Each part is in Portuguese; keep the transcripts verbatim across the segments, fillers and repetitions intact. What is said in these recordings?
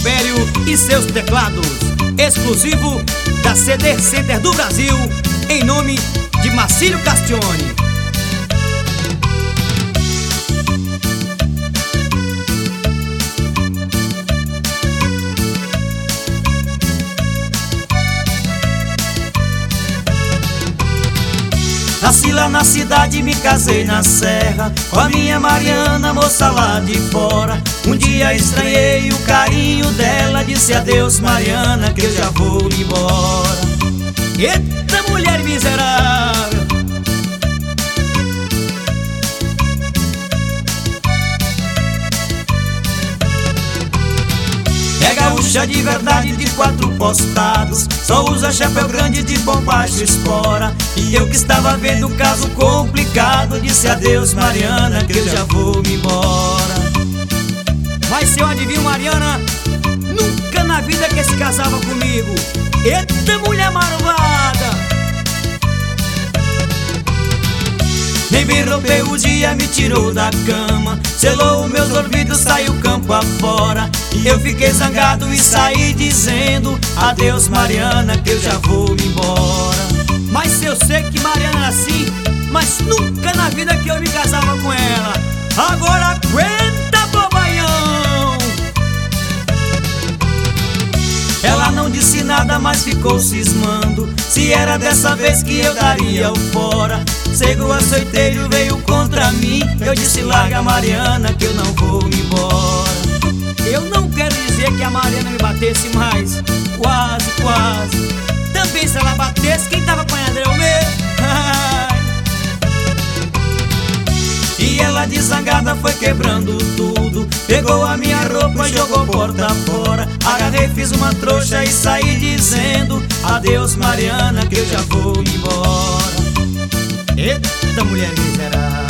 Império e seus teclados, exclusivo da C D Center do Brasil, em nome de Marcílio Castione. Nasci lá na cidade, me casei na serra, com a minha Mariana, moça lá de fora. Um dia estranhei o carinho dela, disse adeus Mariana, que eu já vou embora. Eita mulher miserável! É gaúcha de verdade, de quatro postados, só usa chapéu grande de bombacho espora. E eu que estava vendo o caso complicado, disse adeus Mariana, que eu já vou me embora. Mas seu adivinho, Mariana, nunca na vida que se casava comigo. Eita mulher marvada! Nem me rompeu o dia, me tirou da cama, selou meus ouvidos, saiu campo afora. E eu fiquei zangado e saí dizendo adeus Mariana, que eu já vou me embora. Mas eu sei que Mariana era assim, mas nunca na vida que eu me casava com ela. Agora aguenta, bobaião! Ela não disse nada, mas ficou cismando se era dessa vez que eu daria o fora. Cego açoiteiro veio contra mim, eu disse larga Mariana, que eu não vou me embora. Eu não quero dizer que a Mariana me batesse, mas quase, quase. Também se ela batesse, quem tava apanhando era eu mesmo. E ela desangada foi quebrando tudo, pegou a minha roupa e jogou porta fora. Agarrei, fiz uma trouxa e saí dizendo adeus Mariana, que eu já vou me embora. Eita mulher miserável!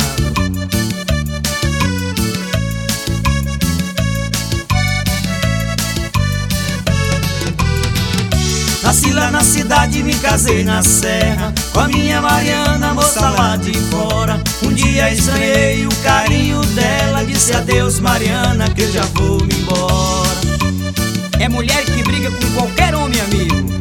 Nasci lá na cidade, me casei na serra, com a minha Mariana, moça lá de fora. Um dia estranhei o carinho dela, disse adeus Mariana, que eu já vou me embora. É mulher que briga com qualquer homem, amigo.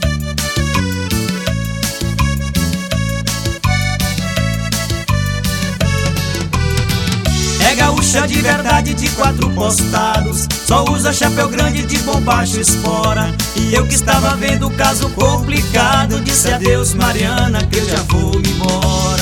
É gaúcha de verdade, de quatro postados, só usa chapéu grande de bombacho espora. E eu que estava vendo o caso complicado, disse adeus Mariana, que eu já vou me embora.